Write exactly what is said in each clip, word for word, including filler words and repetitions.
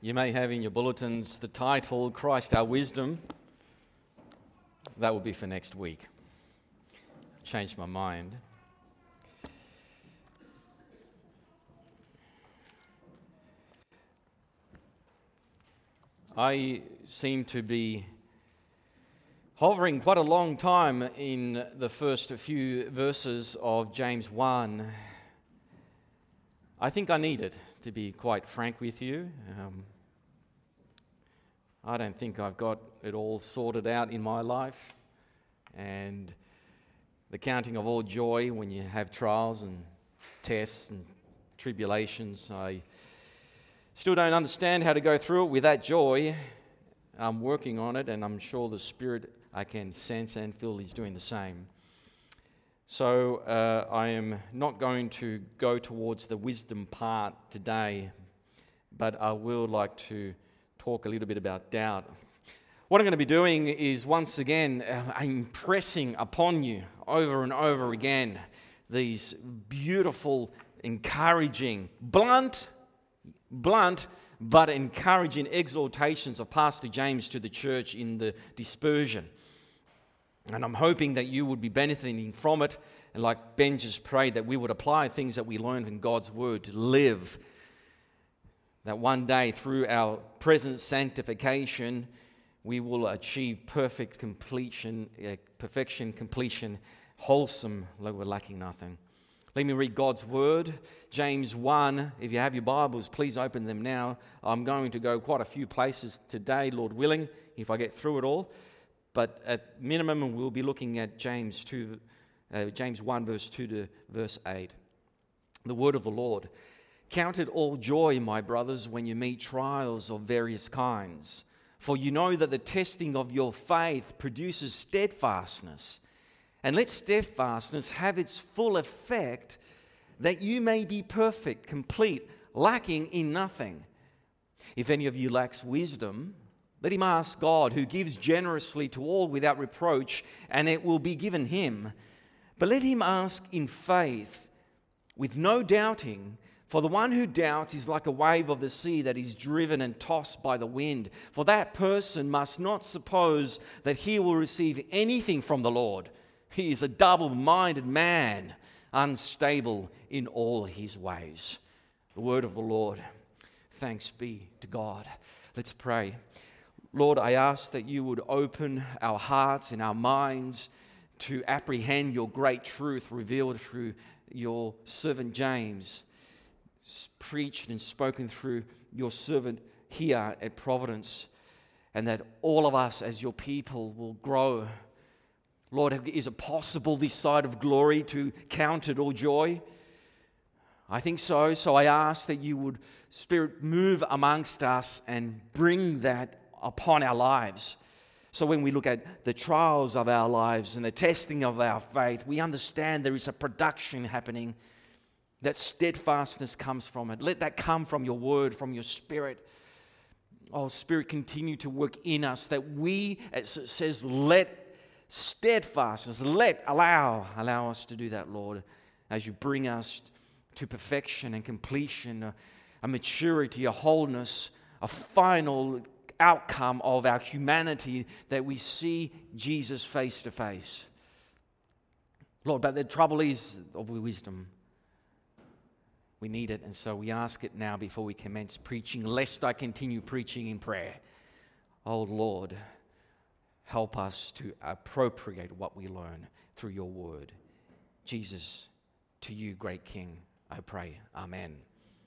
You may have in your bulletins the title, Christ Our Wisdom. That will be for next week. I've changed my mind. I seem to be hovering quite a long time in the first few verses of James one. I think I need it, to be quite frank with you. Um, I don't think I've got it all sorted out in my life. And the counting of all joy when you have trials and tests and tribulations, I still don't understand how to go through it with that joy. I'm working on it, and I'm sure the Spirit I can sense and feel is doing the same. So uh, I am not going to go towards the wisdom part today, but I will like to talk a little bit about doubt. What I'm going to be doing is once again uh, impressing upon you over and over again these beautiful, encouraging, blunt, blunt, but encouraging exhortations of Pastor James to the church in the dispersion. And I'm hoping that you would be benefiting from it. And like Ben just prayed, that we would apply things that we learned in God's Word to live. That one day through our present sanctification, we will achieve perfect completion, uh, perfection, completion, wholesome, like we're lacking nothing. Let me read God's Word. James one, if you have your Bibles, please open them now. I'm going to go quite a few places today, Lord willing, if I get through it all. But at minimum, we'll be looking at James two, uh, James one, verse two to verse eight. The word of the Lord. Count it all joy, my brothers, when you meet trials of various kinds. For you know that the testing of your faith produces steadfastness. And let steadfastness have its full effect, that you may be perfect, complete, lacking in nothing. If any of you lacks wisdom, let him ask God, who gives generously to all without reproach, and it will be given him. But let him ask in faith, with no doubting, for the one who doubts is like a wave of the sea that is driven and tossed by the wind. For that person must not suppose that he will receive anything from the Lord. He is a double-minded man, unstable in all his ways. The word of the Lord. Thanks be to God. Let's pray. Lord, I ask that you would open our hearts and our minds to apprehend your great truth revealed through your servant James, preached and spoken through your servant here at Providence, and that all of us as your people will grow. Lord, is it possible this side of glory to count it all joy? I think so. So I ask that you would, Spirit, move amongst us and bring that upon our lives. So when we look at the trials of our lives and the testing of our faith, we understand there is a production happening, that steadfastness comes from it. Let that come from your word, from your Spirit. Oh, Spirit, continue to work in us, that we, as it says, let steadfastness, let, allow, allow us to do that, Lord, as you bring us to perfection and completion, a, a maturity, a wholeness, a final outcome of our humanity, that we see Jesus face to face. Lord, but the trouble is of wisdom. We need it, and so we ask it now before we commence preaching, lest I continue preaching in prayer. Oh Lord, help us to appropriate what we learn through your word. Jesus, to you, great King, I pray. Amen.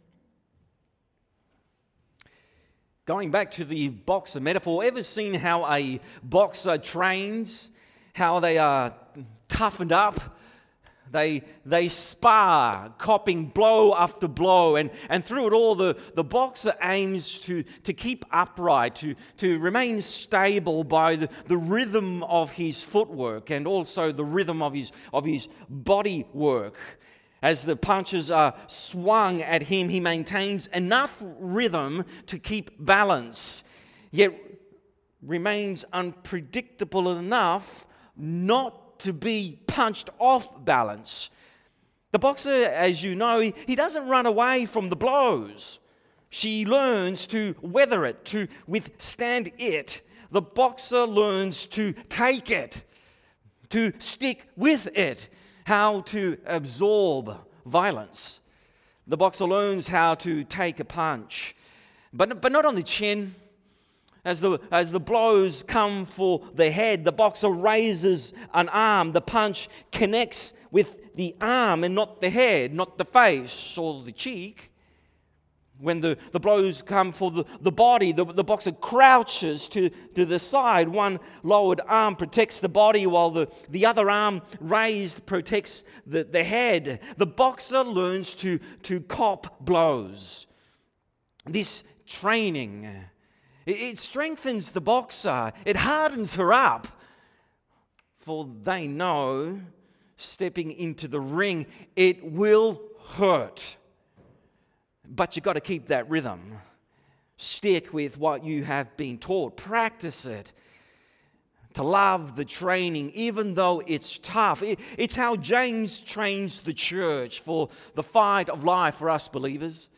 Going back to the boxer metaphor, ever seen how a boxer trains, how they are toughened up? They they spar, copping blow after blow, and, and through it all, the, the boxer aims to, to keep upright, to, to remain stable by the, the rhythm of his footwork and also the rhythm of his of his body work. As the punches are swung at him, he maintains enough rhythm to keep balance, yet remains unpredictable enough not to be punched off balance. The boxer, as you know, he, he doesn't run away from the blows. She learns to weather it, to withstand it. The boxer learns to take it, to stick with it, how to absorb violence. The boxer learns how to take a punch, but, but not on the chin. As the, as the blows come for the head, the boxer raises an arm. The punch connects with the arm and not the head, not the face or the cheek. When the, the blows come for the, the body, the, the boxer crouches to, to the side. One lowered arm protects the body while the, the other arm raised protects the, the head. The boxer learns to, to cop blows. This training, it, it strengthens the boxer. It hardens her up. For they know, stepping into the ring, it will hurt. But you've got to keep that rhythm. Stick with what you have been taught. Practice it. To love the training, even though it's tough. It's how James trains the church for the fight of life for us believers.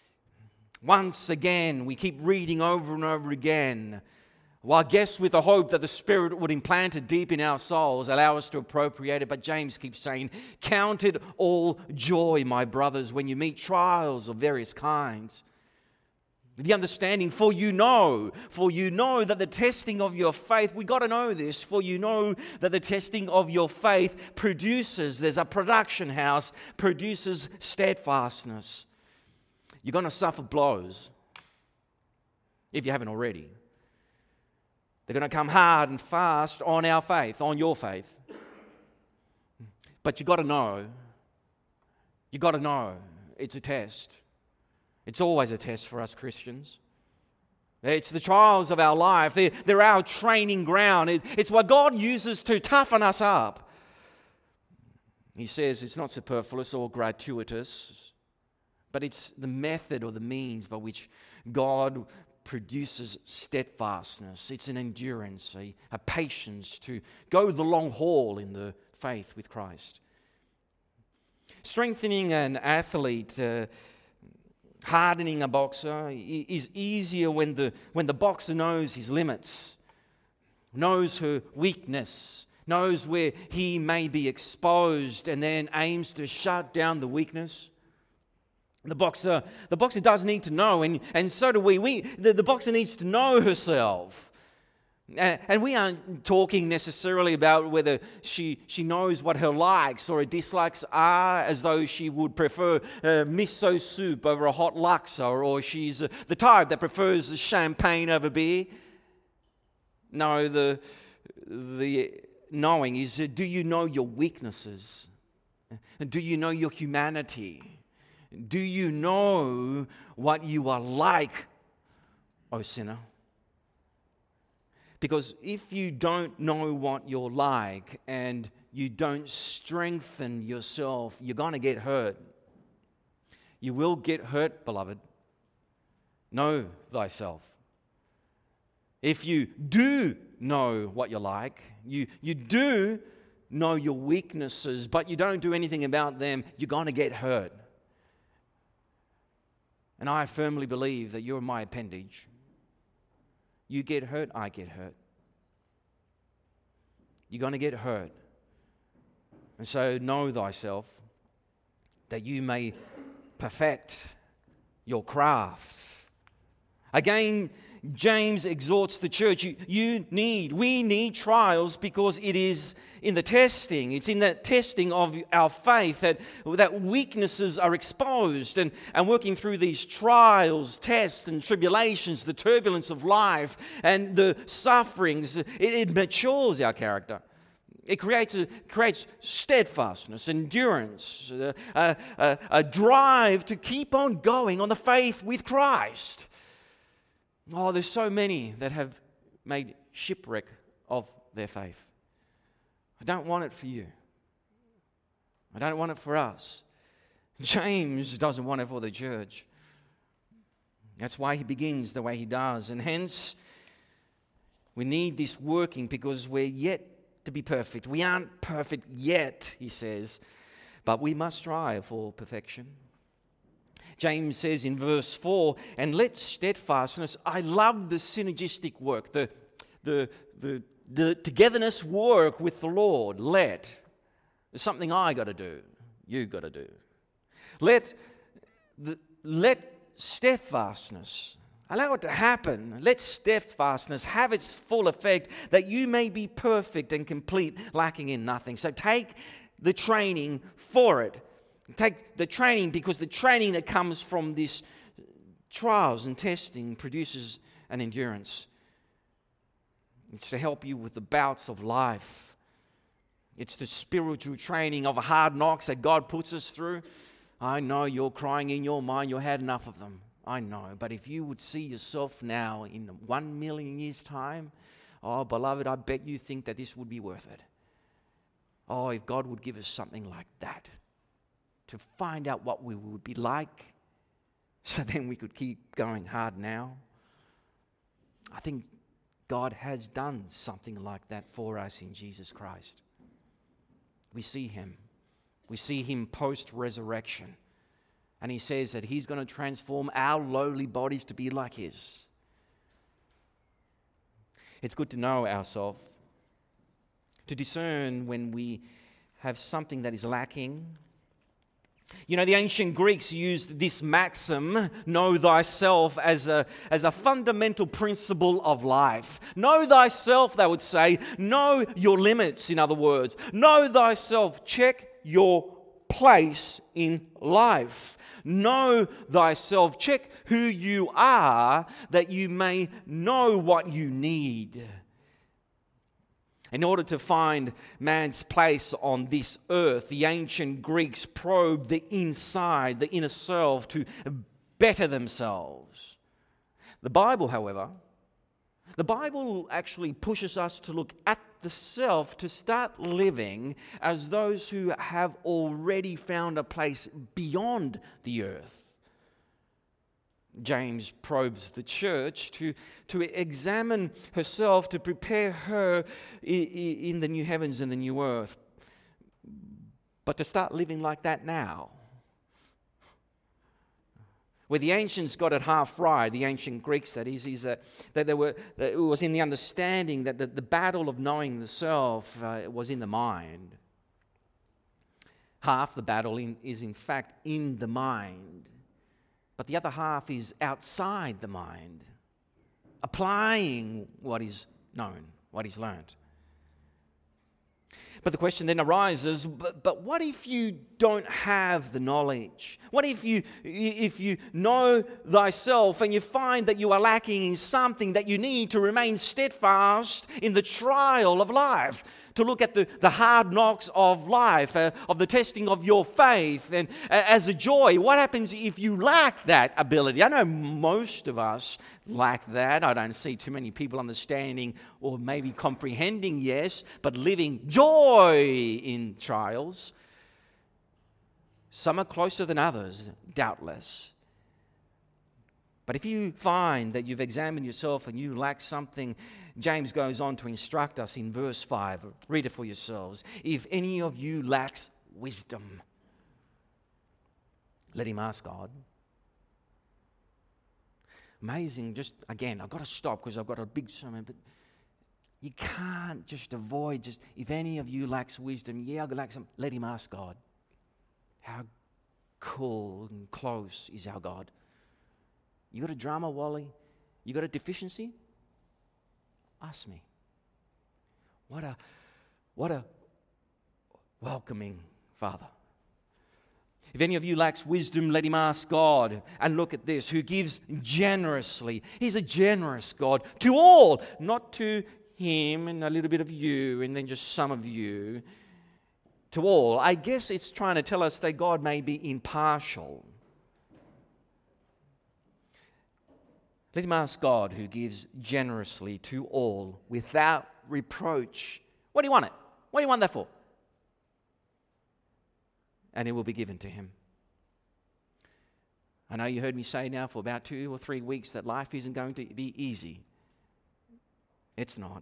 Once again, we keep reading over and over again. Well, I guess with the hope that the Spirit would implant it deep in our souls, allow us to appropriate it. But James keeps saying, count it all joy, my brothers, when you meet trials of various kinds. The understanding, for you know, for you know that the testing of your faith, we got to know this, for you know that the testing of your faith produces, there's a production house, produces steadfastness. You're going to suffer blows, if you haven't already. They're going to come hard and fast on our faith, on your faith. But you've got to know, you've got to know it's a test. It's always a test for us Christians. It's the trials of our life. They're, they're our training ground. It, it's what God uses to toughen us up. He says it's not superfluous or gratuitous, but it's the method or the means by which God produces steadfastness. It's an endurance, a, a patience to go the long haul in the faith with Christ. Strengthening an athlete, uh, hardening a boxer is easier when the, when the boxer knows his limits, knows her weakness, knows where he may be exposed, and then aims to shut down the weakness. The boxer, the boxer does need to know, and, and so do we. we the, the boxer needs to know herself. And, and we aren't talking necessarily about whether she, she knows what her likes or her dislikes are, as though she would prefer uh, miso soup over a hot laksa, or she's uh, the type that prefers champagne over beer. No, the, the knowing is, uh, do you know your weaknesses? Do you know your humanity? Do you know what you are like, O sinner? Because if you don't know what you're like and you don't strengthen yourself, you're going to get hurt. You will get hurt, beloved. Know thyself. If you do know what you're like, you, you do know your weaknesses, but you don't do anything about them, you're going to get hurt. And I firmly believe that you're my appendage. You get hurt, I get hurt. You're going to get hurt. And so know thyself, that you may perfect your craft. Again, James exhorts the church, you, you need, we need trials, because it is in the testing, it's in that testing of our faith that, that weaknesses are exposed, and, and working through these trials, tests and tribulations, the turbulence of life and the sufferings, it, it matures our character. It creates a, creates steadfastness, endurance, a, a, a drive to keep on going on the faith with Christ. Oh, there's so many that have made shipwreck of their faith. I don't want it for you. I don't want it for us. James doesn't want it for the church. That's why he begins the way he does. And hence, we need this working, because we're yet to be perfect. We aren't perfect yet, he says, but we must strive for perfection. James says in verse four, and let steadfastness, I love the synergistic work, the, the, the, the togetherness work with the Lord. Let, it's something I got to do, you got to do. Let, the, let steadfastness, allow it to happen. Let steadfastness have its full effect, that you may be perfect and complete, lacking in nothing. So take the training for it. Take the training, because the training that comes from this trials and testing produces an endurance. It's to help you with the bouts of life. It's the spiritual training of hard knocks that God puts us through. I know you're crying in your mind, you had enough of them. I know. But if you would see yourself now in one million years' time, oh, beloved, I bet you think that this would be worth it. Oh, if God would give us something like that, to find out what we would be like, so then we could keep going hard now. I think God has done something like that for us in Jesus Christ. We see Him. We see Him post-resurrection. And He says that He's going to transform our lowly bodies to be like His. It's good to know ourselves, to discern when we have something that is lacking. You know, the ancient Greeks used this maxim, know thyself, as a, as a fundamental principle of life. Know thyself, they would say. Know your limits, in other words. Know thyself. Check your place in life. Know thyself. Check who you are, that you may know what you need. In order to find man's place on this earth, the ancient Greeks probed the inside, the inner self, to better themselves. The Bible, however, the Bible actually pushes us to look at the self, to start living as those who have already found a place beyond the earth. James probes the church to, to examine herself, to prepare her in, in the new heavens and the new earth. But to start living like that now. Where the ancients got it half right, the ancient Greeks that is, is that, that, they were, that it was in the understanding that the, the battle of knowing the self uh, was in the mind. Half the battle in, is in fact in the mind. But the other half is outside the mind, applying what is known, what is learnt. But the question then arises, but, but what if you don't have the knowledge? What if you, if you know thyself and you find that you are lacking in something, that you need to remain steadfast in the trial of life? To look at the, the hard knocks of life, uh, of the testing of your faith, and uh, as a joy. What happens if you lack that ability? I know most of us lack that. I don't see too many people understanding or maybe comprehending, yes, but living joy in trials. Some are closer than others, doubtless. But if you find that you've examined yourself and you lack something, James goes on to instruct us in verse five. Read it for yourselves. If any of you lacks wisdom, let him ask God. Amazing. Just again, I've got to stop because I've got a big sermon, but you can't just avoid just, if any of you lacks wisdom, yeah, I lack some, let him ask God. How cool and close is our God? You got a drama, Wally? You got a deficiency? Ask me. What a, what a welcoming Father. If any of you lacks wisdom, let him ask God. And look at this, who gives generously. He's a generous God to all, not to him and a little bit of you and then just some of you. To all. I guess it's trying to tell us that God may be impartial. Let him ask God, who gives generously to all without reproach. What do you want it? What do you want that for? And it will be given to him. I know you heard me say now for about two or three weeks that life isn't going to be easy. It's not.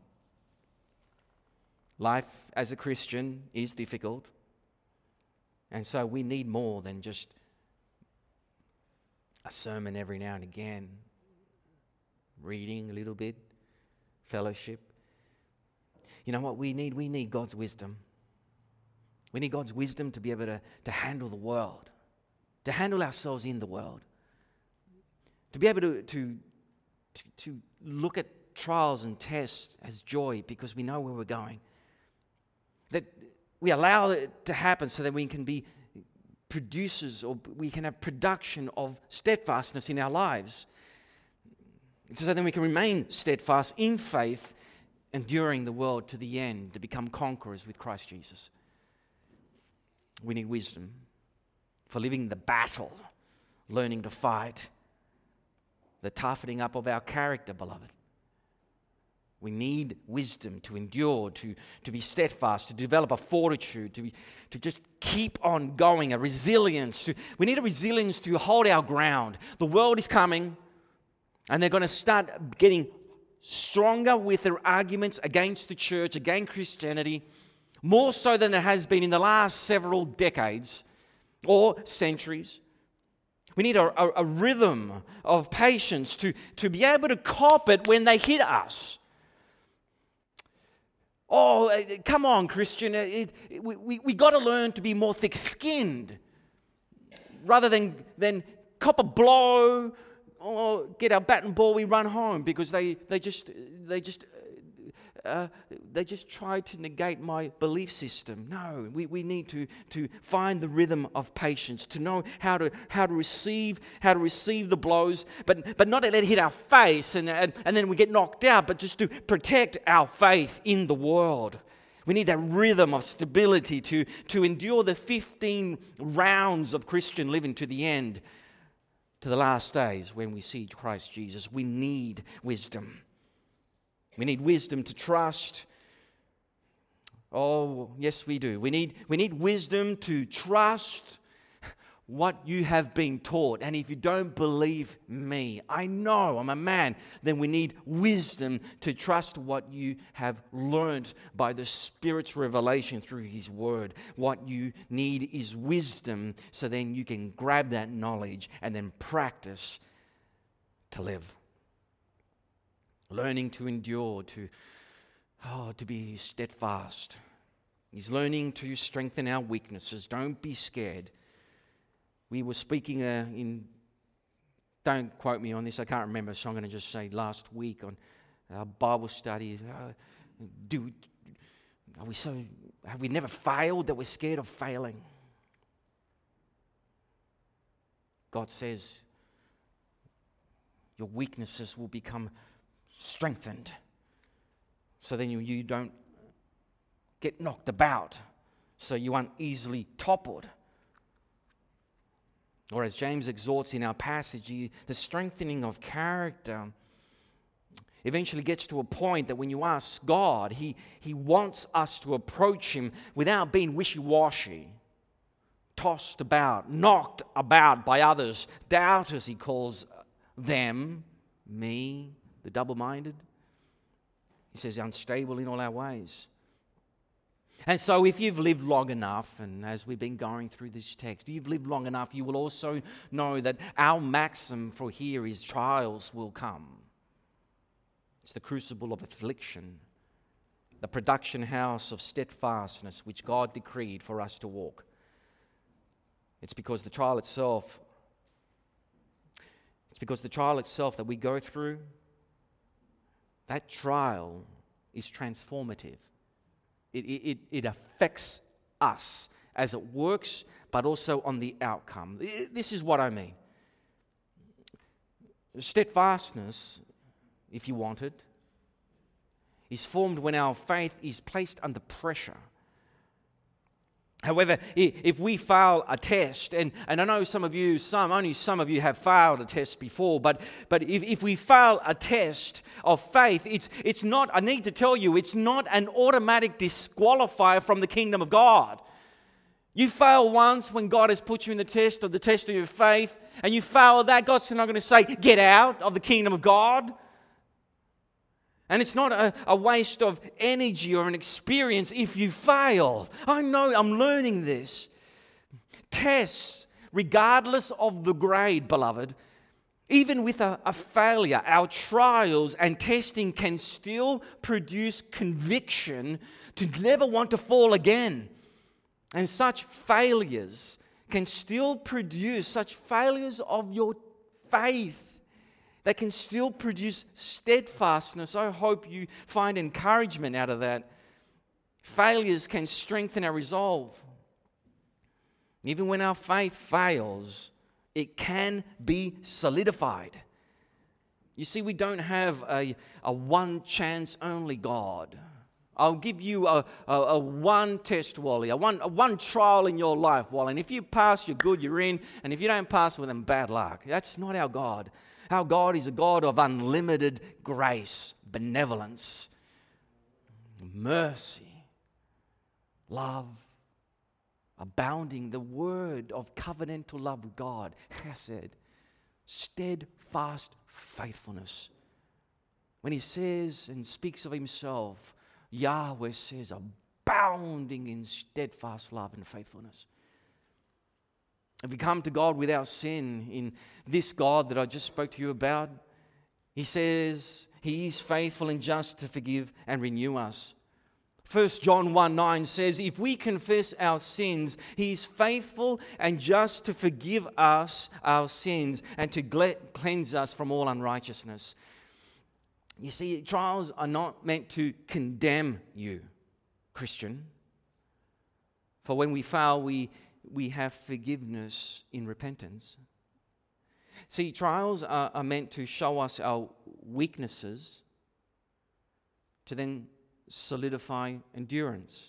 Life as a Christian is difficult. And so we need more than just a sermon every now and again, reading a little bit, fellowship. You know what we need? We need God's wisdom. We need God's wisdom to be able to, to handle the world, to handle ourselves in the world, to be able to, to, to, to look at trials and tests as joy because we know where we're going. That we allow it to happen so that we can be producers, or we can have production of steadfastness in our lives. So then we can remain steadfast in faith, enduring the world to the end, to become conquerors with Christ Jesus. We need wisdom for living the battle, learning to fight, the toughening up of our character, beloved. We need wisdom to endure, to, to be steadfast, to develop a fortitude, to, be, to just keep on going, a resilience. To, we need a resilience to hold our ground. The world is coming, and they're going to start getting stronger with their arguments against the church, against Christianity, more so than it has been in the last several decades or centuries. We need a, a, a rhythm of patience to, to be able to cop it when they hit us. Oh, come on, Christian. It, it, we we, we got to learn to be more thick-skinned rather than, than cop a blow or get our bat and ball, we run home because they, they just they just uh, they just try to negate my belief system. No, we, we need to, to find the rhythm of patience, to know how to how to receive how to receive the blows, but but not to let it hit our face and, and, and then we get knocked out, but just to protect our faith in the world. We need that rhythm of stability to, to endure the fifteen rounds of Christian living to the end, to the last days when we see Christ Jesus. We need wisdom. We need wisdom to trust. Oh, yes, we do. We need, we need wisdom to trust what you have been taught. And if you don't believe me, I know I'm a man, then we need wisdom to trust what you have learned by the Spirit's revelation through His Word. What you need is wisdom, so then you can grab that knowledge and then practice to live. Learning to endure, to, oh, to be steadfast. He's learning to strengthen our weaknesses. Don't be scared. We were speaking uh, in, don't quote me on this, I can't remember, so I'm going to just say last week on our Bible study. Uh, do are we so? Have we never failed that we're scared of failing? God says your weaknesses will become strengthened, so then you, you don't get knocked about, so you aren't easily toppled. Or as James exhorts in our passage, the strengthening of character eventually gets to a point that when you ask God, He, he wants us to approach Him without being wishy-washy, tossed about, knocked about by others, doubters He calls them, me, the double-minded. He says, unstable in all our ways. And so if you've lived long enough, and as we've been going through this text, you've lived long enough, you will also know that our maxim for here is trials will come. It's the crucible of affliction, the production house of steadfastness which God decreed for us to walk. It's because the trial itself, it's because the trial itself that we go through, that trial is transformative. It, it, it affects us as it works, but also on the outcome. This is what I mean. Steadfastness, if you want it, is formed when our faith is placed under pressure. However, if we fail a test, and, and I know some of you, some only some of you have failed a test before, but, but if, if we fail a test of faith, it's, it's not, I need to tell you, it's not an automatic disqualifier from the kingdom of God. You fail once when God has put you in the test of the test of your faith, and you fail that, God's not going to say, get out of the kingdom of God. And it's not a, a waste of energy or an experience if you fail. I know, I'm learning this. Tests, regardless of the grade, beloved, Even with a, a failure, our trials and testing can still produce conviction to never want to fall again. And such failures can still produce, such failures of your faith, they can still produce steadfastness. I hope you find encouragement out of that. Failures can strengthen our resolve. Even when our faith fails, it can be solidified. You see, we don't have a, a one chance only God. I'll give you a, a, a one test, Wally, a one, a one trial in your life, Wally. And if you pass, you're good, you're in. And if you don't pass, well, then bad luck. That's not our God. Our God is a God of unlimited grace, benevolence, mercy, love, abounding, the word of covenantal love with God, chesed, steadfast faithfulness. When he says and speaks of himself, Yahweh says, abounding in steadfast love and faithfulness. If we come to God without sin, in this God that I just spoke to you about, he says he is faithful and just to forgive and renew us. First John one nine says, if we confess our sins, he is faithful and just to forgive us our sins and to cleanse us from all unrighteousness. You see, trials are not meant to condemn you, Christian. For when we fail, we, we have forgiveness in repentance. See, trials are, are meant to show us our weaknesses to then solidify endurance.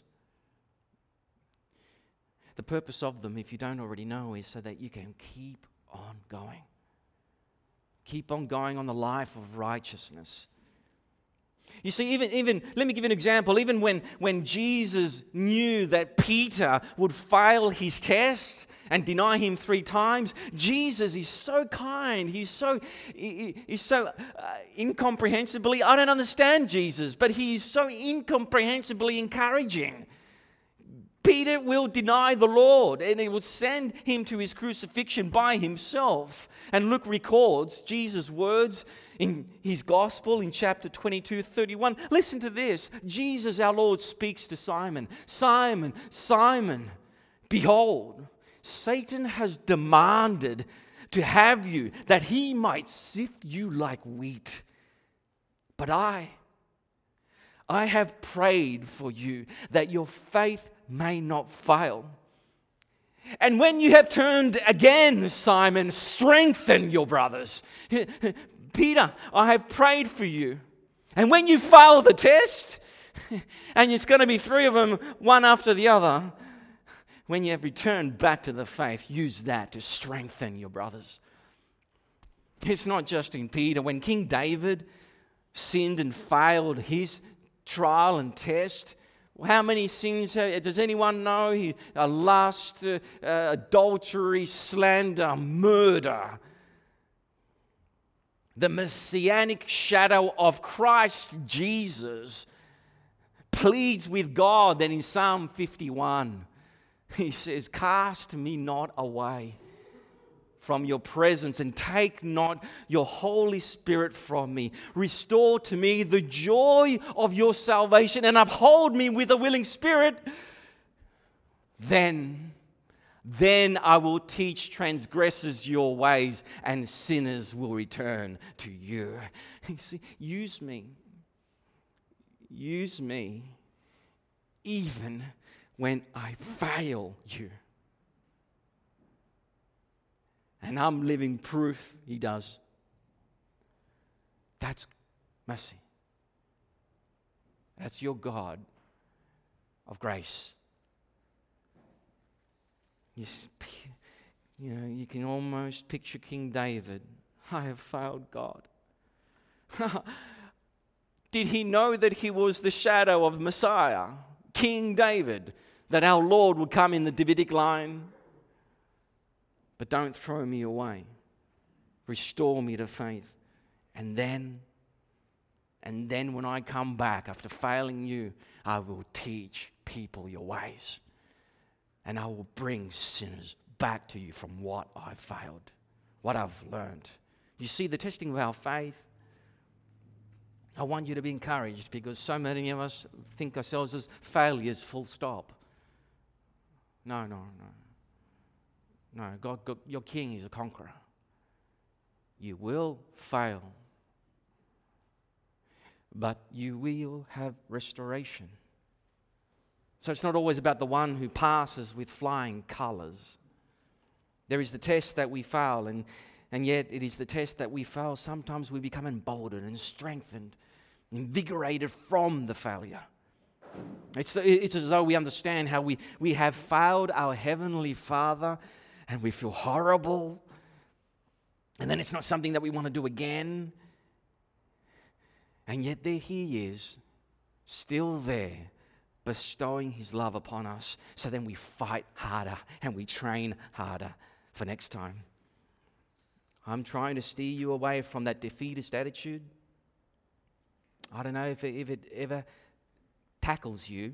The purpose of them, if you don't already know, is so that you can keep on going. Keep on going on the life of righteousness. You see, even, even let me give you an example. Even when, when Jesus knew that Peter would fail his test and deny him three times, Jesus is so kind. He's so, he, he's so uh, incomprehensibly, I don't understand Jesus, but he is so incomprehensibly encouraging. Peter will deny the Lord and he will send him to his crucifixion by himself. And Luke records Jesus' words in his gospel in chapter twenty-two, thirty-one. Listen to this. Jesus, our Lord, speaks to Simon. Simon, Simon, behold, Satan has demanded to have you that he might sift you like wheat. But I, I have prayed for you that your faith may not fail. And when you have turned again, Simon, strengthen your brothers. Peter, I have prayed for you. And when you fail the test, and it's going to be three of them, one after the other, when you have returned back to the faith, use that to strengthen your brothers. It's not just in Peter. When King David sinned and failed his trial and test, how many sins, does anyone know? He, uh, lust, uh, uh, adultery, slander, murder. The messianic shadow of Christ Jesus pleads with God. Then in Psalm fifty-one, he says, cast me not away from your presence and take not your Holy Spirit from me. Restore to me the joy of your salvation and uphold me with a willing spirit. Then, then I will teach transgressors your ways and sinners will return to you. You see, use me. Use me even when I fail you. And I'm living proof he does. That's mercy. That's your God of grace. You, you know, you can almost picture King David. I have failed God. Did he know that he was the shadow of Messiah, King David, that our Lord would come in the Davidic line? But don't throw me away. Restore me to faith. And then, and then when I come back after failing you, I will teach people your ways. And I will bring sinners back to you from what I failed, what I've learned. You see, the testing of our faith, I want you to be encouraged, because so many of us think ourselves as failures, full stop. No, no, no. No, God, God, your King is a conqueror. You will fail, but you will have restoration. So it's not always about the one who passes with flying colours. There is the test that we fail, and, and yet it is the test that we fail. Sometimes we become emboldened and strengthened, invigorated from the failure. It's, it's as though we understand how we, we have failed our Heavenly Father, and we feel horrible. And then it's not something that we want to do again. And yet there He is, still there, bestowing His love upon us. So then we fight harder and we train harder for next time. I'm trying to steer you away from that defeatist attitude. I don't know if it, if it ever tackles you.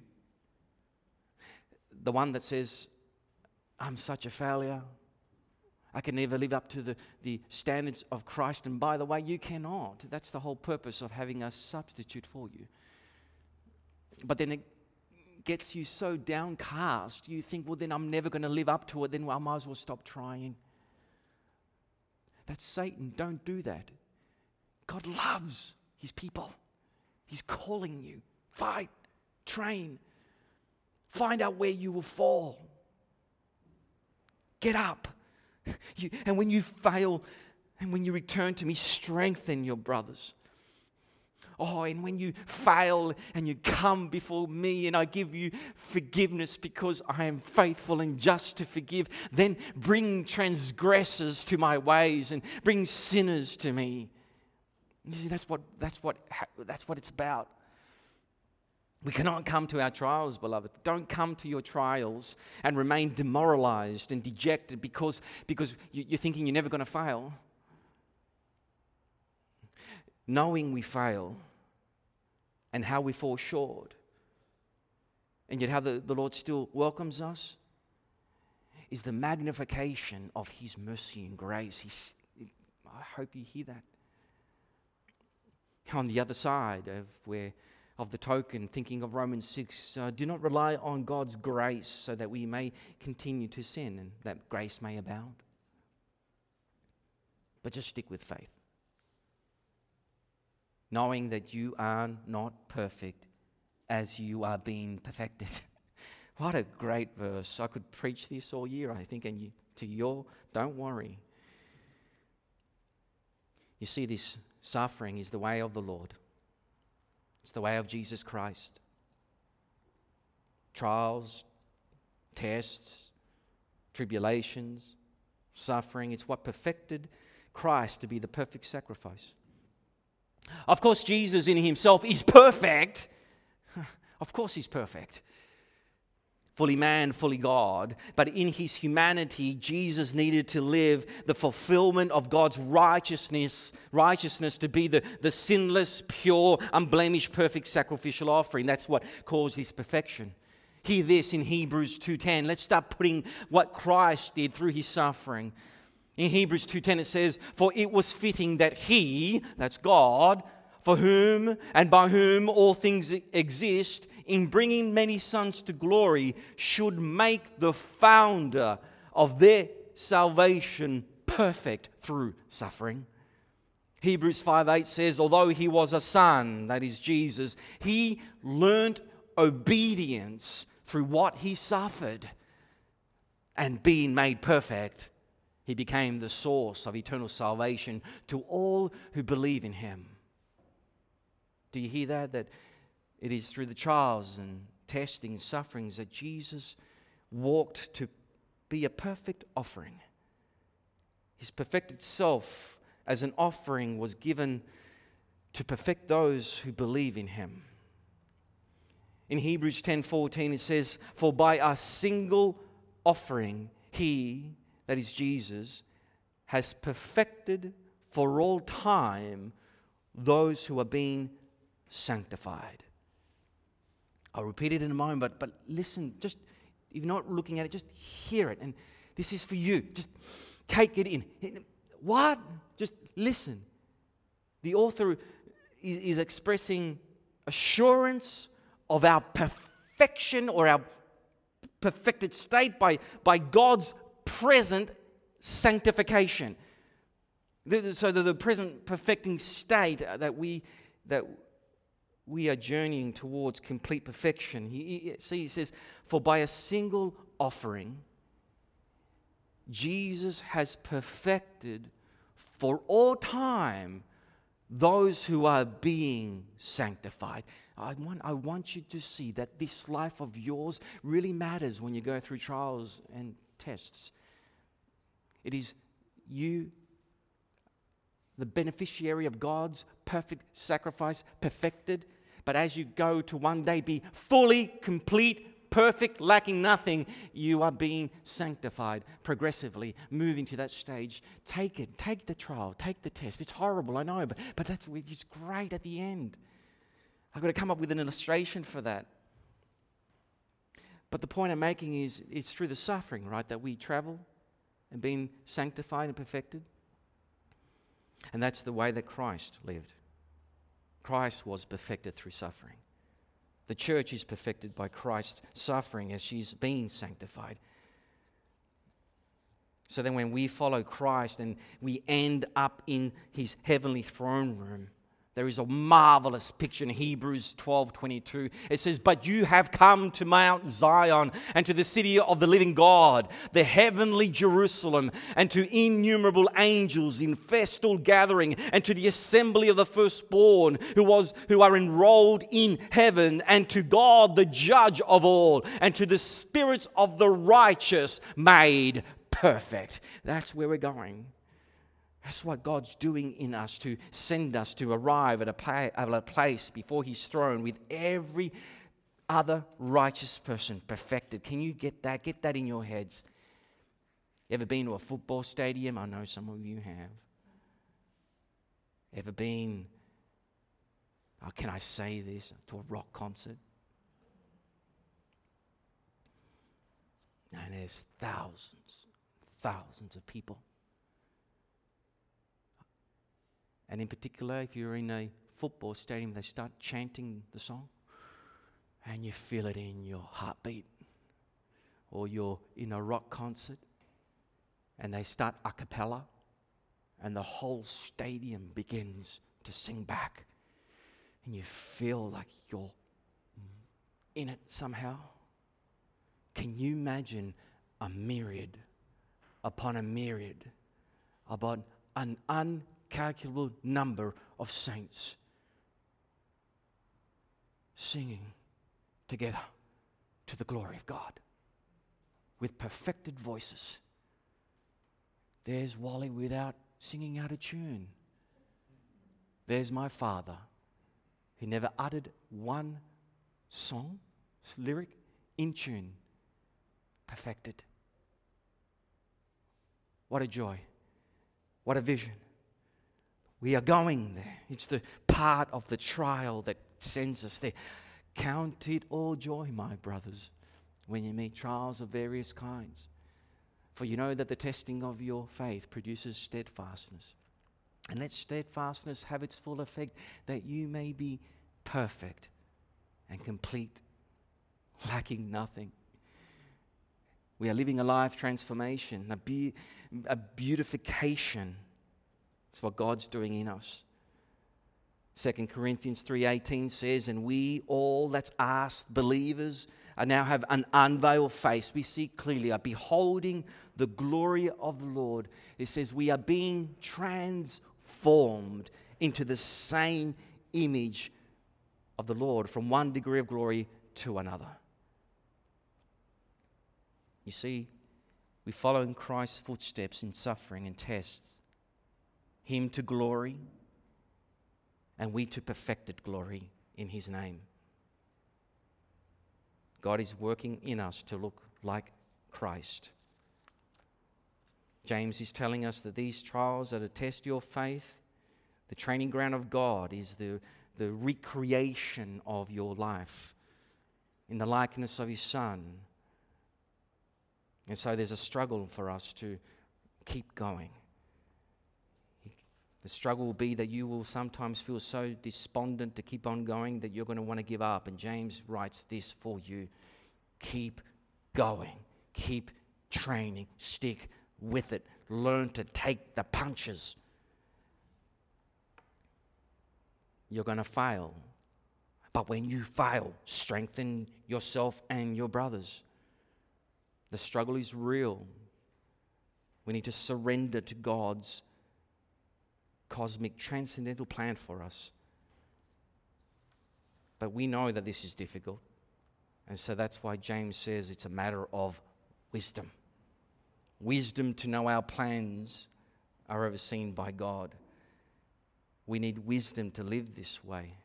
The one that says, I'm such a failure. I can never live up to the, the standards of Christ. And by the way, you cannot. That's the whole purpose of having a substitute for you. But then it gets you so downcast, you think, well, then I'm never going to live up to it. Then I might as well stop trying. That's Satan. Don't do that. God loves His people. He's calling you. Fight. Train. Find out where you will fall. Get up. You, and when you fail, and when you return to me, strengthen your brothers. Oh, and when you fail and you come before me and I give you forgiveness because I am faithful and just to forgive, then bring transgressors to my ways and bring sinners to me. You see, that's what that's what that's what it's about. We cannot come to our trials, beloved. Don't come to your trials and remain demoralized and dejected because, because you're thinking you're never going to fail. Knowing we fail and how we fall short, and yet how the, the Lord still welcomes us, is the magnification of His mercy and grace. He's, I hope you hear that. On the other side of where of the token, thinking of Romans six, uh, do not rely on God's grace so that we may continue to sin and that grace may abound. But just stick with faith, knowing that you are not perfect as you are being perfected. What a great verse. I could preach this all year, I think, and you, to your, don't worry. You see, this suffering is the way of the Lord. It's the way of Jesus Christ. Trials, tests, tribulations, suffering. It's what perfected Christ to be the perfect sacrifice. Of course, Jesus in Himself is perfect. Of course He's perfect. Fully man, fully God. But in His humanity, Jesus needed to live the fulfillment of God's righteousness, righteousness to be the, the sinless, pure, unblemished, perfect sacrificial offering. That's what caused His perfection. Hear this in Hebrews two ten. Let's start putting what Christ did through His suffering. In Hebrews two ten it says, for it was fitting that He, that's God, for whom and by whom all things exist, in bringing many sons to glory, should make the founder of their salvation perfect through suffering. Hebrews five eight says, although He was a son, that is Jesus, He learnt obedience through what He suffered. And being made perfect, He became the source of eternal salvation to all who believe in Him. Do you hear that? That it is through the trials and testing and sufferings that Jesus walked to be a perfect offering. His perfected self as an offering was given to perfect those who believe in Him. In Hebrews ten fourteen it says, for by a single offering He, that is Jesus, has perfected for all time those who are being sanctified. I'll repeat it in a moment, but, but listen, just if you're not looking at it, just hear it. And this is for you. Just take it in. What? Just listen. The author is, is expressing assurance of our perfection or our perfected state by, by God's present sanctification. The, so the, the present perfecting state that we that we are journeying towards complete perfection. He, he, see, he says, for by a single offering, Jesus has perfected for all time those who are being sanctified. I want, I want you to see that this life of yours really matters when you go through trials and tests. It is you, the beneficiary of God's perfect sacrifice, perfected. But as you go to one day be fully, complete, perfect, lacking nothing, you are being sanctified progressively, moving to that stage. Take it. Take the trial. Take the test. It's horrible, I know, but, but that's it's great at the end. I've got to come up with an illustration for that. But the point I'm making is it's through the suffering, right, that we travel and being sanctified and perfected. And that's the way that Christ lived. Christ was perfected through suffering. The church is perfected by Christ's suffering as she's being sanctified. So then when we follow Christ and we end up in his heavenly throne room, there is a marvelous picture in Hebrews twelve twenty-two. It says, but you have come to Mount Zion and to the city of the living God, the heavenly Jerusalem, and to innumerable angels in festal gathering, and to the assembly of the firstborn who was who are enrolled in heaven, and to God the judge of all, and to the spirits of the righteous made perfect. That's where we're going. That's what God's doing in us, to send us to arrive at a, pla- at a place before his throne with every other righteous person perfected. Can you get that? Get that in your heads. You ever been to a football stadium? I know some of you have. Ever been, oh, can I say this, to a rock concert? And there's thousands, thousands of people. And in particular, if you're in a football stadium, they start chanting the song and you feel it in your heartbeat. Or you're in a rock concert and they start a cappella and the whole stadium begins to sing back. And you feel like you're in it somehow. Can you imagine a myriad upon a myriad about an un calculable number of saints singing together to the glory of God with perfected voices? There's Wally without singing out of tune. There's my father. He never uttered one song, lyric in tune. Perfected. What a joy. What a vision. We are going there. It's the part of the trial that sends us there. Count it all joy, my brothers, when you meet trials of various kinds. For you know that the testing of your faith produces steadfastness. And let steadfastness have its full effect, that you may be perfect and complete, lacking nothing. We are living a life transformation, a, be- a beautification. It's what God's doing in us. Second Corinthians three eighteen says, and we all, that's us, believers, are now have an unveiled face. We see clearly, are beholding the glory of the Lord. It says we are being transformed into the same image of the Lord, from one degree of glory to another. You see, we follow in Christ's footsteps in suffering and tests. Him to glory, and we to perfected glory in his name. God is working in us to look like Christ. James is telling us that these trials are to test your faith. The training ground of God is the, the recreation of your life in the likeness of his Son. And so there's a struggle for us to keep going. The struggle will be that you will sometimes feel so despondent to keep on going that you're going to want to give up. And James writes this for you. Keep going. Keep training. Stick with it. Learn to take the punches. You're going to fail. But when you fail, strengthen yourself and your brothers. The struggle is real. We need to surrender to God's cosmic transcendental plan for us. But we know that this is difficult. And so that's why James says it's a matter of wisdom. Wisdom to know our plans are overseen by God. We need wisdom to live this way.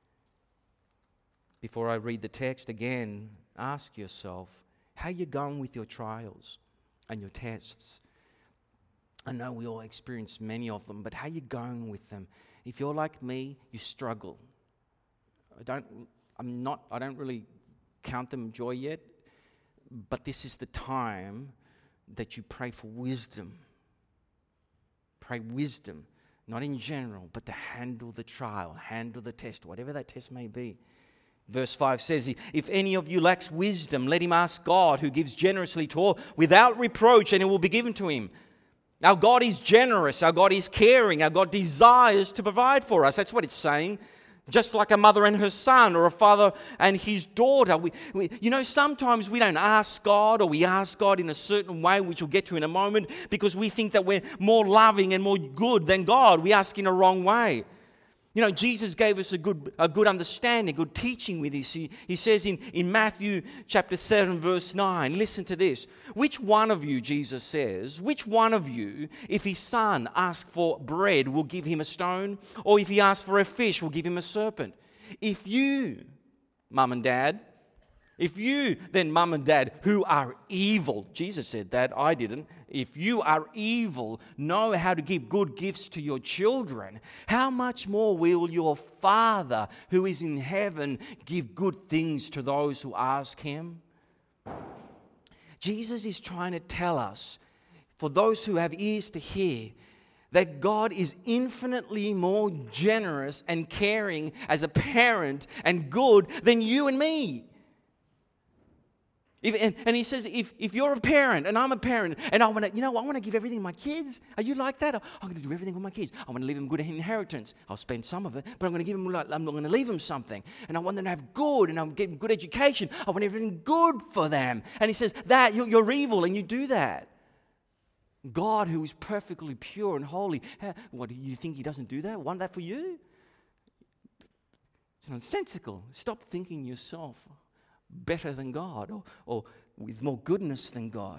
Before I read the text again, ask yourself, how are you going with your trials and your tests? I know we all experience many of them, but how are you going with them? If you're like me, you struggle. I don't, I'm not, I don't really count them joy yet, but this is the time that you pray for wisdom. Pray wisdom, not in general, but to handle the trial, handle the test, whatever that test may be. Verse five says, if any of you lacks wisdom, let him ask God, who gives generously to all, without reproach, and it will be given to him. Our God is generous. Our God is caring. Our God desires to provide for us. That's what it's saying. Just like a mother and her son, or a father and his daughter. We, we, you know, sometimes we don't ask God, or we ask God in a certain way, which we'll get to in a moment, because we think that we're more loving and more good than God. We ask in a wrong way. You know, Jesus gave us a good a good understanding, good teaching with this. He, he says in, in Matthew chapter seven, verse nine, listen to this. Which one of you, Jesus says, which one of you, if his son asks for bread, will give him a stone? Or if he asks for a fish, will give him a serpent? If you, mum and dad, if you, then mum and dad, who are evil, Jesus said that, I didn't. If you are evil, know how to give good gifts to your children, how much more will your Father who is in heaven give good things to those who ask him? Jesus is trying to tell us, for those who have ears to hear, that God is infinitely more generous and caring as a parent and good than you and me. If, and, and he says, if, if you're a parent and I'm a parent and I want to, you know, I want to give everything to my kids. Are you like that? I'm going to do everything with my kids. I want to leave them good inheritance. I'll spend some of it, but I'm going to give them, like, I'm going to leave them something. And I want them to have good, and I'm getting good education. I want everything good for them. And he says, that you're, you're evil and you do that. God, who is perfectly pure and holy, how, what, do you think he doesn't do that? Want that for you? It's nonsensical. Stop thinking yourself better than God, or, or with more goodness than God.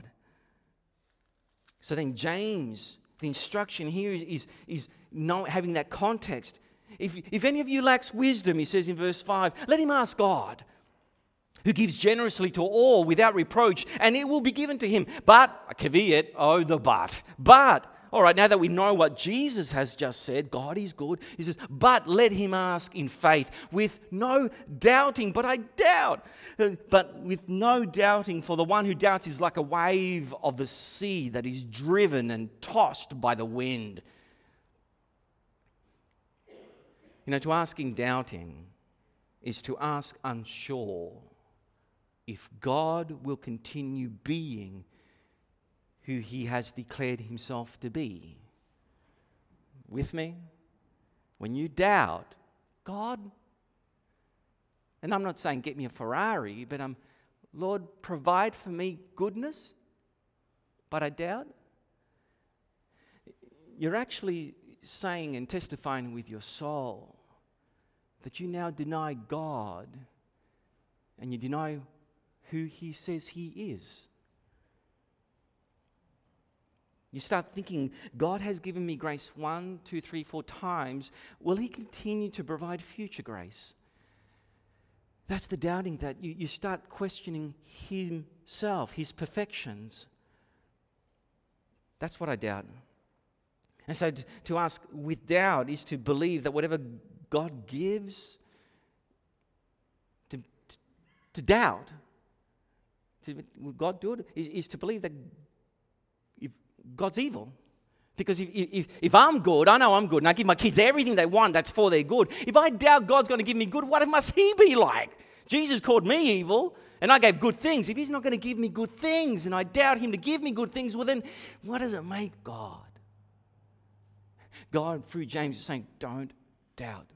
So then James, the instruction here is, is not having that context. If, if any of you lacks wisdom, he says in verse five, let him ask God, who gives generously to all without reproach, and it will be given to him. But, caveat, oh the but, but, all right, now that we know what Jesus has just said, God is good, he says, but let him ask in faith with no doubting. But I doubt. But with no doubting, for the one who doubts is like a wave of the sea that is driven and tossed by the wind. You know, to ask in doubting is to ask unsure if God will continue being who he has declared himself to be. With me? When you doubt, God, and I'm not saying get me a Ferrari, but I'm, Lord, provide for me goodness, but I doubt. You're actually saying and testifying with your soul that you now deny God and you deny who he says he is. You start thinking, God has given me grace one, two, three, four times. Will he continue to provide future grace? That's the doubting, that you, you start questioning himself, his perfections. That's what I doubt. And so to, to ask with doubt is to believe that whatever God gives, to, to, to doubt, to, will God do it, is, is to believe that if God's evil, Because if, if, if I'm good, I know I'm good, and I give my kids everything they want, that's for their good. If I doubt God's going to give me good, what must he be like? Jesus called me evil, and I gave good things. If he's not going to give me good things, and I doubt him to give me good things, well then, what does it make God? God, through James, is saying, don't doubt.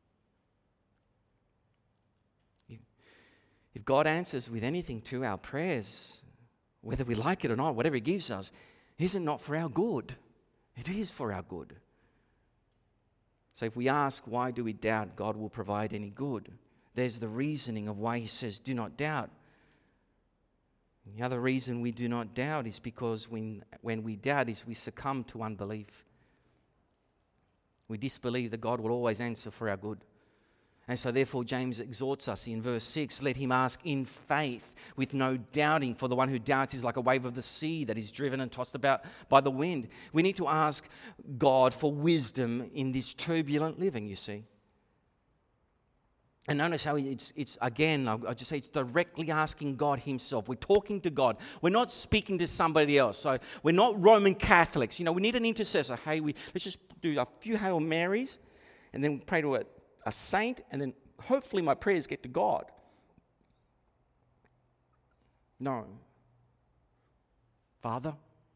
If God answers with anything to our prayers, whether we like it or not, whatever he gives us, is it not for our good? It is for our good. So if we ask, why do we doubt God will provide any good? There's the reasoning of why he says, do not doubt. The other reason we do not doubt is because when, when we doubt is we succumb to unbelief. We disbelieve that God will always answer for our good. And so therefore James exhorts us in verse six, let him ask in faith with no doubting, for the one who doubts is like a wave of the sea that is driven and tossed about by the wind. We need to ask God for wisdom in this turbulent living, you see. And notice how it's, it's again, I'll just say it's directly asking God himself. We're talking to God. We're not speaking to somebody else. So we're not Roman Catholics. You know, we need an intercessor. Hey, we let's just do a few Hail Marys and then pray to a, a saint, and then hopefully my prayers get to God. No. Father,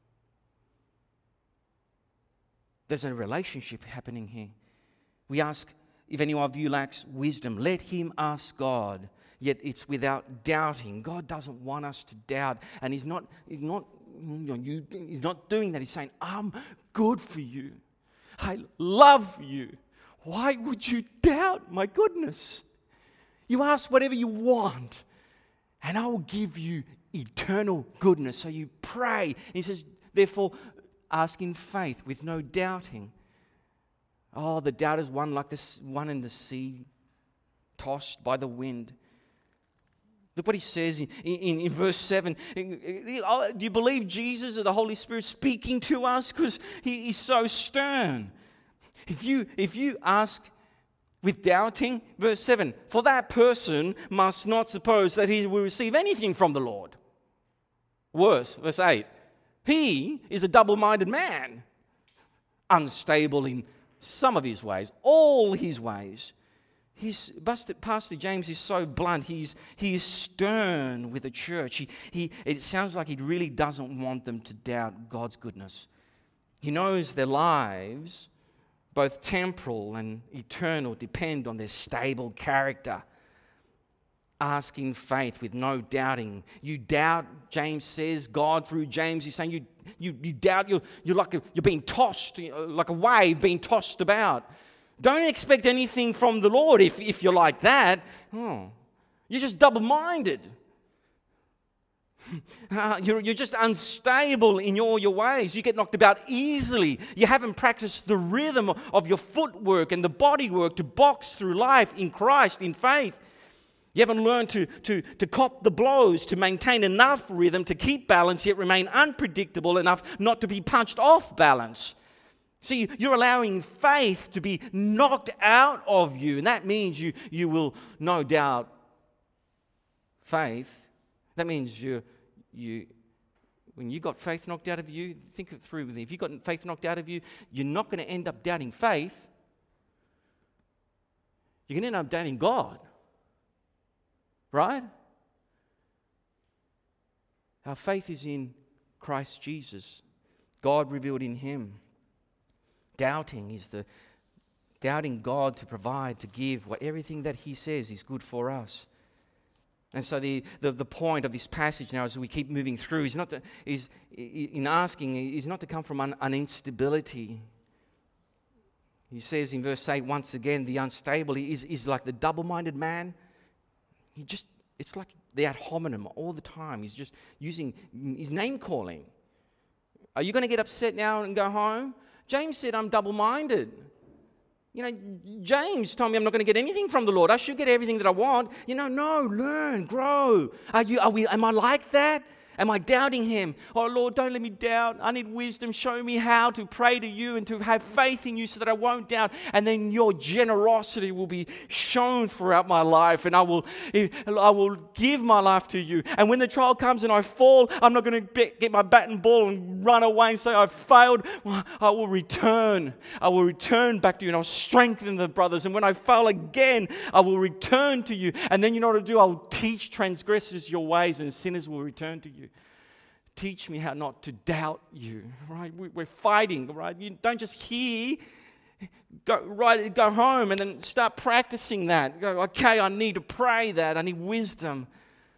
there's a relationship happening here. We ask, if any of you lacks wisdom, let him ask God, yet it's without doubting. God doesn't want us to doubt, and he's not, he's not, you know, you, he's not doing that. He's saying, I'm good for you. I love you. Why would you doubt? My goodness. You ask whatever you want, and I will give you eternal goodness. So you pray. He says, therefore, ask in faith with no doubting. Oh, the doubt is one like this one in the sea, tossed by the wind. Look what he says in, in, in verse seven. Do you believe Jesus or the Holy Spirit speaking to us? Because he, he's so stern. If you, if you ask with doubting, verse seven, for that person must not suppose that he will receive anything from the Lord. Worse, verse eight, he is a double-minded man, unstable in some of his ways, all his ways. He's, Pastor James is so blunt. He's, he is stern with the church. He, he, it sounds like he really doesn't want them to doubt God's goodness. He knows their lives, both temporal and eternal, depend on their stable character. Ask in faith with no doubting. You doubt, James says, God through James is saying you you, you doubt, you're, you're like a, you're being tossed, like a wave being tossed about. Don't expect anything from the Lord if, if you're like that. Oh, you're just double-minded. Uh, you're, you're just unstable in all your ways. You get knocked about easily. You haven't practiced the rhythm of your footwork and the body work to box through life in Christ, in faith. You haven't learned to, to, to cop the blows, to maintain enough rhythm to keep balance, yet remain unpredictable enough not to be punched off balance. See, you're allowing faith to be knocked out of you, and that means you, you will no doubt faith. That means you, you, when you got faith knocked out of you, think it through with me. If you got faith knocked out of you, you're not going to end up doubting faith. You're going to end up doubting God. Right? Our faith is in Christ Jesus, God revealed in him. Doubting is the doubting God to provide, to give, what everything that he says is good for us. And so the, the, the point of this passage now, as we keep moving through, is not to, is in asking is not to come from an, an instability. He says in verse eight once again, the unstable is, is like the double-minded man. He just, it's like the ad hominem all the time. He's just using his name calling. Are you going to get upset now and go home? James said, I'm double-minded. You know, James told me I'm not going to get anything from the Lord. I should get everything that I want. You know, no, learn, grow. Are you, are we, am I like that? Am I doubting him? Oh, Lord, don't let me doubt. I need wisdom. Show me how to pray to you and to have faith in you so that I won't doubt. And then your generosity will be shown throughout my life, and I will, I will give my life to you. And when the trial comes and I fall, I'm not going to get my bat and ball and run away and say I've failed. I will return. I will return back to you, and I'll strengthen the brothers. And when I fail again, I will return to you. And then you know what to do? I will teach transgressors your ways, and sinners will return to you. Teach me how not to doubt you, right? We're fighting, right? You don't just hear, go right, go home and then start practicing that. Go, okay, I need to pray that. I need wisdom.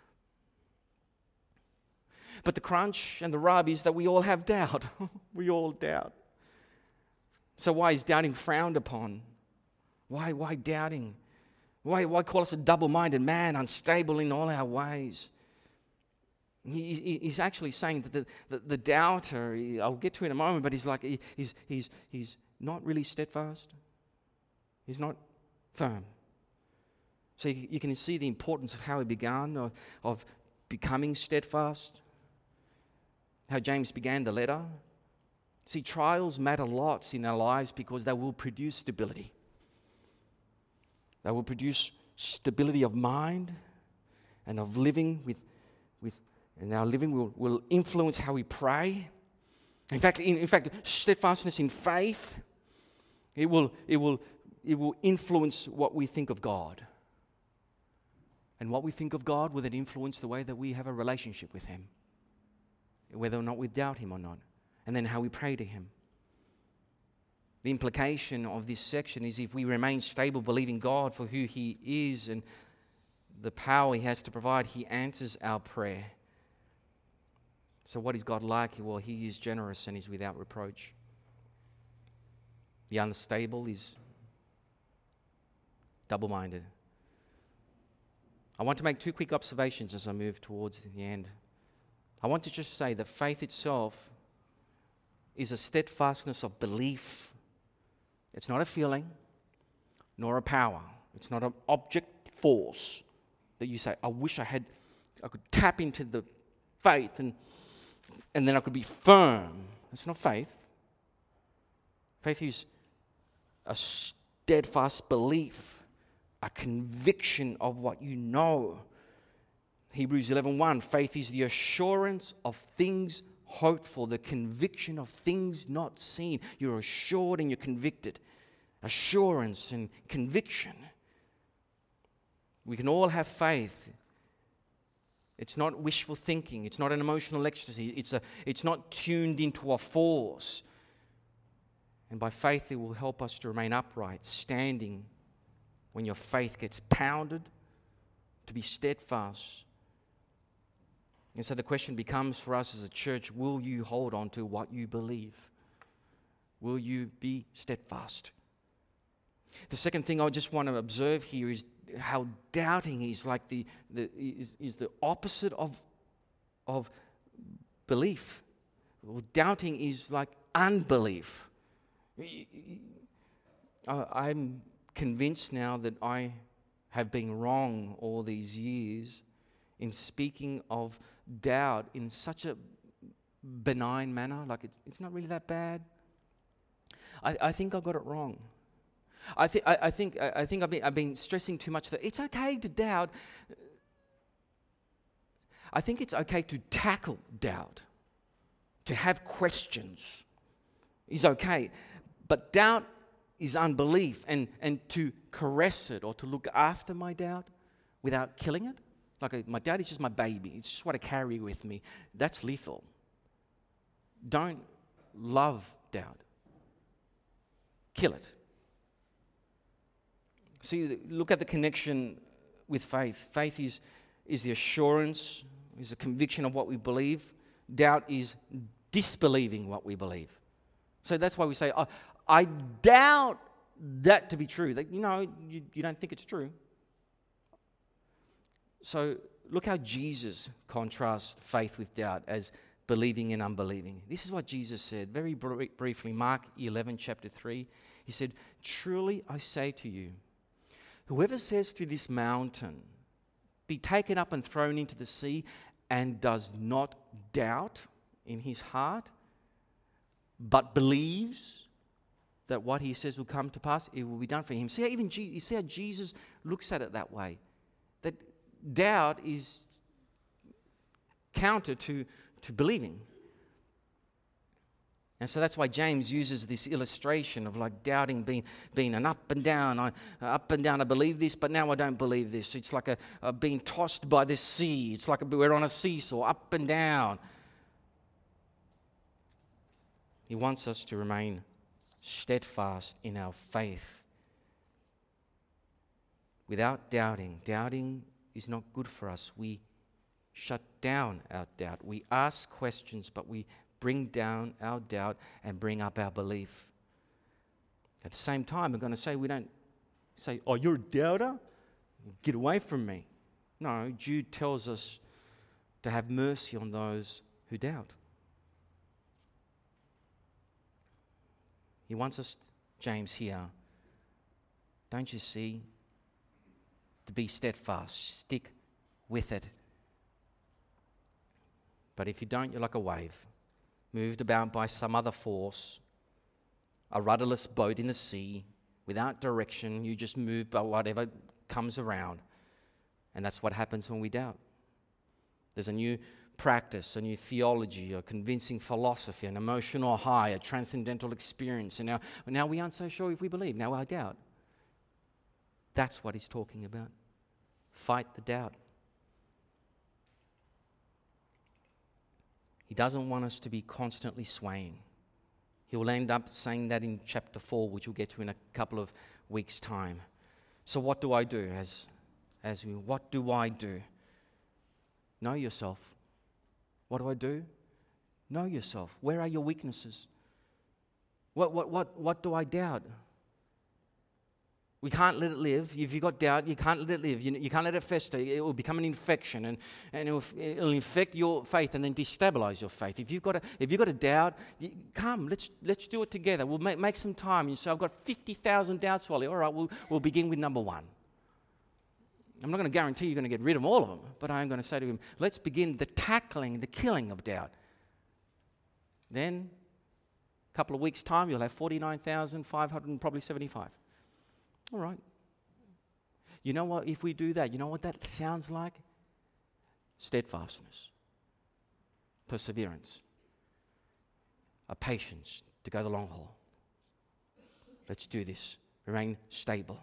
But the crunch and the rub is that we all have doubt. We all doubt. So why is doubting frowned upon? Why, why doubting? Why, why call us a double-minded man, unstable in all our ways? He, he's actually saying that the, the, the doubter, I'll get to it in a moment, but he's like, he, he's, he's, he's not really steadfast. He's not firm. So you, you can see the importance of how he began, of, of becoming steadfast, how James began the letter. See, trials matter lots in our lives because they will produce stability. They will produce stability of mind and of living with with and our living will, will influence how we pray. In fact, in, in fact, steadfastness in faith, it will it will it will influence what we think of God. And what we think of God will then influence the way that we have a relationship with him, whether or not we doubt him or not, and then how we pray to him. The implication of this section is if we remain stable, believing God for who he is and the power he has to provide, he answers our prayer. So what is God like? Well, he is generous and he's without reproach. The unstable is double-minded. I want to make two quick observations as I move towards the end. I want to just say that faith itself is a steadfastness of belief. It's not a feeling, nor a power. It's not an object force that you say, I wish I had, I could tap into the faith and, and then I could be firm. It's not faith. Faith is a steadfast belief, a conviction of what you know. Hebrews eleven one, faith is the assurance of things hoped for, the conviction of things not seen. You're assured and you're convicted. Assurance and conviction. We can all have faith. It's not wishful thinking. It's not an emotional ecstasy. It's a. It's not tuned into a force. And by faith, it will help us to remain upright, standing when your faith gets pounded, to be steadfast. And so the question becomes for us as a church, will you hold on to what you believe? Will you be steadfast? The second thing I just want to observe here is how doubting is like the, the is, is the opposite of, of belief. Well, doubting is like unbelief. I'm convinced now that I have been wrong all these years in speaking of doubt in such a benign manner, like it's it's not really that bad. I, I think I got it wrong. I think I, I think I, I think I've been I've been stressing too much that it's okay to doubt. I think it's okay to tackle doubt, to have questions is okay, but doubt is unbelief, and and to caress it or to look after my doubt without killing it. Like a, my doubt is just my baby. It's just what I carry with me. That's lethal. Don't love doubt. Kill it. See, look at the connection with faith. Faith is, is the assurance, is the conviction of what we believe. Doubt is disbelieving what we believe. So that's why we say, oh, I doubt that to be true. That, you know, you, you don't think it's true. So look how Jesus contrasts faith with doubt as believing and unbelieving. This is what Jesus said very br- briefly, Mark eleven, chapter three. He said, truly I say to you, whoever says to this mountain, be taken up and thrown into the sea, and does not doubt in his heart, but believes that what he says will come to pass, it will be done for him. See how even Je- you see how Jesus looks at it that way. That doubt is counter to, to believing. And so that's why James uses this illustration of like doubting being, being an up and down. I, up and down, I believe this, but now I don't believe this. It's like a, a being tossed by the sea. It's like a, we're on a seesaw, up and down. He wants us to remain steadfast in our faith without doubting. Doubting is not good for us. We shut down our doubt. We ask questions, but we bring down our doubt and bring up our belief. At the same time, we're going to say, we don't say, oh, you're a doubter? Get away from me. No, Jude tells us to have mercy on those who doubt. He wants us, James, here, don't you see, to be steadfast, stick with it. But if you don't, you're like a wave, moved about by some other force, a rudderless boat in the sea, without direction. You just move by whatever comes around. And that's what happens when we doubt. There's a new practice, a new theology, a convincing philosophy, an emotional high, a transcendental experience. And now, now we aren't so sure if we believe. Now I doubt. That's what he's talking about. Fight the doubt. He doesn't want us to be constantly swaying. He will end up saying that in chapter four, which we'll get to in a couple of weeks' time. So what do I do? As, as we, what do I do? Know yourself. What do I do? Know yourself. Where are your weaknesses? What, what, what, what do I doubt? We can't let it live. If you've got doubt, you can't let it live. You, you can't let it fester. It will become an infection, and, and it will, it'll infect your faith and then destabilize your faith. If you've got a, if you've got a doubt, you, come, let's let's do it together. We'll make, make some time. You say, I've got fifty thousand doubts, Wally. All right, we'll, we'll begin with number one. I'm not going to guarantee you're going to get rid of all of them, but I'm going to say to him, let's begin the tackling, the killing of doubt. Then, a couple of weeks' time, you'll have forty-nine thousand five hundred probably seventy-five. All right. You know what? If we do that, you know what that sounds like? Steadfastness, perseverance, a patience to go the long haul. Let's do this. Remain stable.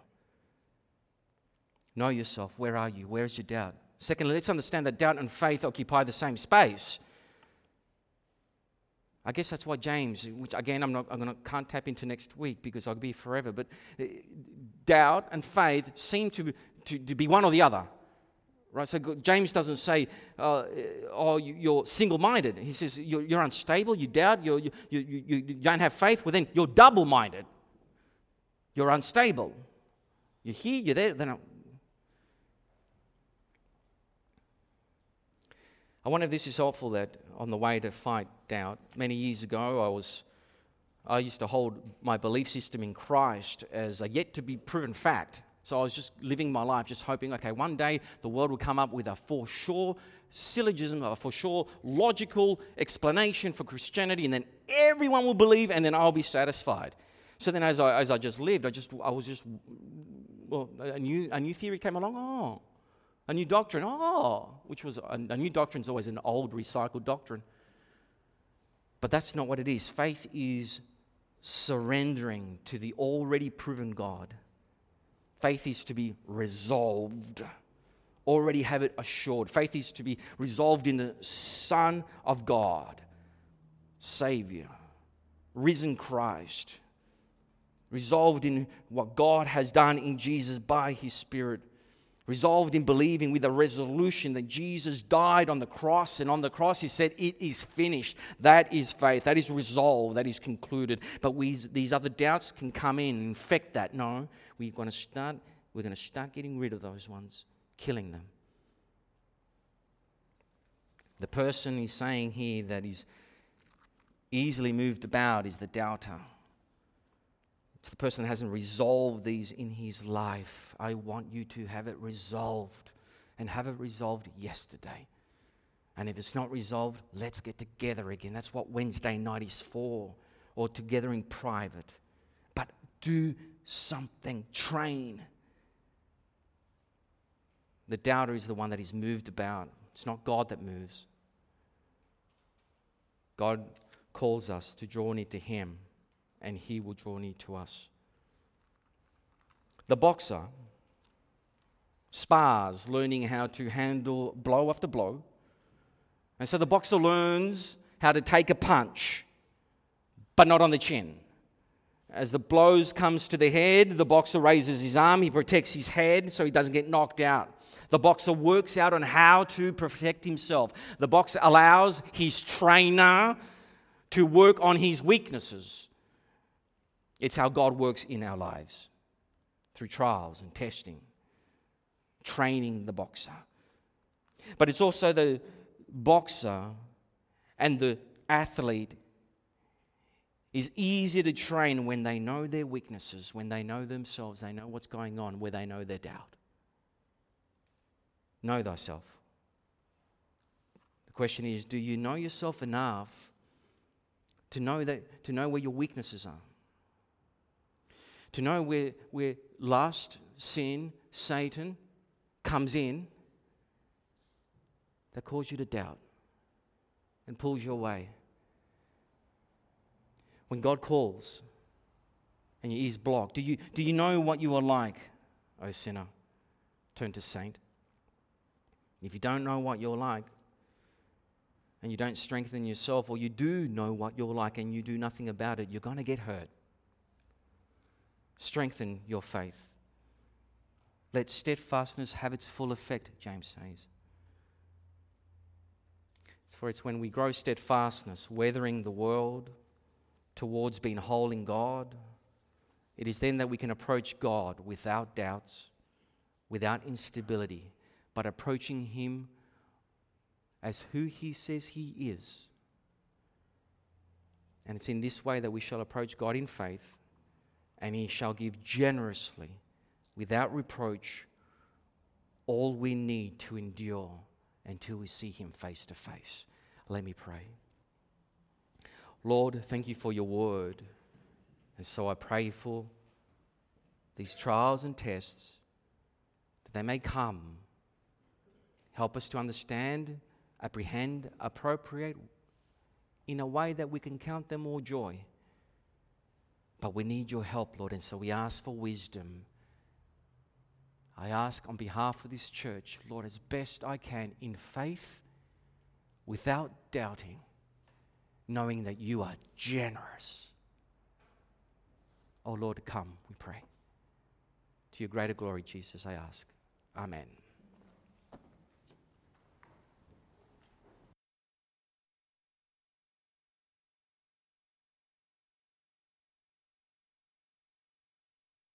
Know yourself. Where are you? Where is your doubt? Secondly, let's understand that doubt and faith occupy the same space. I guess that's why James, which again I'm not, I'm gonna can't tap into next week because I'll be forever. But uh, doubt and faith seem to, to to be one or the other, right? So James doesn't say, uh, "Oh, you're single-minded." He says, "You're, you're unstable. You doubt. You're, you you you you don't have faith. Well, then you're double-minded. You're unstable. You're here. You're there. Then." I wonder if this is helpful, that on the way to fight doubt, many years ago I was, I used to hold my belief system in Christ as a yet to be proven fact. So I was just living my life just hoping, okay, one day the world will come up with a for sure syllogism, a for sure logical explanation for Christianity, and then everyone will believe, and then I'll be satisfied. So then as I, as I just lived, I just, I was just, well, a new, a new theory came along, oh, a new doctrine, oh, which was, a, a new doctrine is always an old recycled doctrine. But that's not what it is. Faith is surrendering to the already proven God. Faith is to be resolved, already have it assured. Faith is to be resolved in the Son of God, Savior, risen Christ, resolved in what God has done in Jesus by His Spirit. Resolved in believing with a resolution that Jesus died on the cross, and on the cross He said, it is finished. That is faith. That is resolve. That is concluded. But we, these other doubts can come in and infect that. No, we're going to start, we're going to start getting rid of those ones, killing them. The person He's saying here that is easily moved about is the doubter. It's the person that hasn't resolved these in his life. I want you to have it resolved, and have it resolved yesterday. And if it's not resolved, let's get together again. That's what Wednesday night is for, or together in private. But do something, train. The doubter is the one that is moved about. It's not God that moves. God calls us to draw near to Him, and He will draw near to us. The boxer spars, learning how to handle blow after blow. And so the boxer learns how to take a punch, but not on the chin. As the blows comes to the head, the boxer raises his arm, he protects his head so he doesn't get knocked out. The boxer works out on how to protect himself. The boxer allows his trainer to work on his weaknesses. It's how God works in our lives, through trials and testing, training the boxer. But it's also the boxer and the athlete is easier to train when they know their weaknesses, when they know themselves, they know what's going on, where they know their doubt. Know thyself. The question is, do you know yourself enough to know that to know where your weaknesses are? To know where where lust, sin, Satan comes in that causes you to doubt and pulls you away. When God calls and your ears blocked, do you do you know what you are like, O sinner? Turn to saint. If you don't know what you're like, and you don't strengthen yourself, or you do know what you're like and you do nothing about it, you're going to get hurt. Strengthen your faith. Let steadfastness have its full effect, James says. For it's when we grow steadfastness, weathering the world towards being whole in God, it is then that we can approach God without doubts, without instability, but approaching Him as who He says He is. And it's in this way that we shall approach God in faith, and He shall give generously, without reproach, all we need to endure until we see Him face to face. Let me pray. Lord, thank You for Your word. And so I pray for these trials and tests, that they may come. Help us to understand, apprehend, appropriate in a way that we can count them all joy. But we need Your help, Lord, and so we ask for wisdom. I ask on behalf of this church, Lord, as best I can, in faith, without doubting, knowing that You are generous. Oh Lord, come, we pray. To Your greater glory, Jesus, I ask. Amen.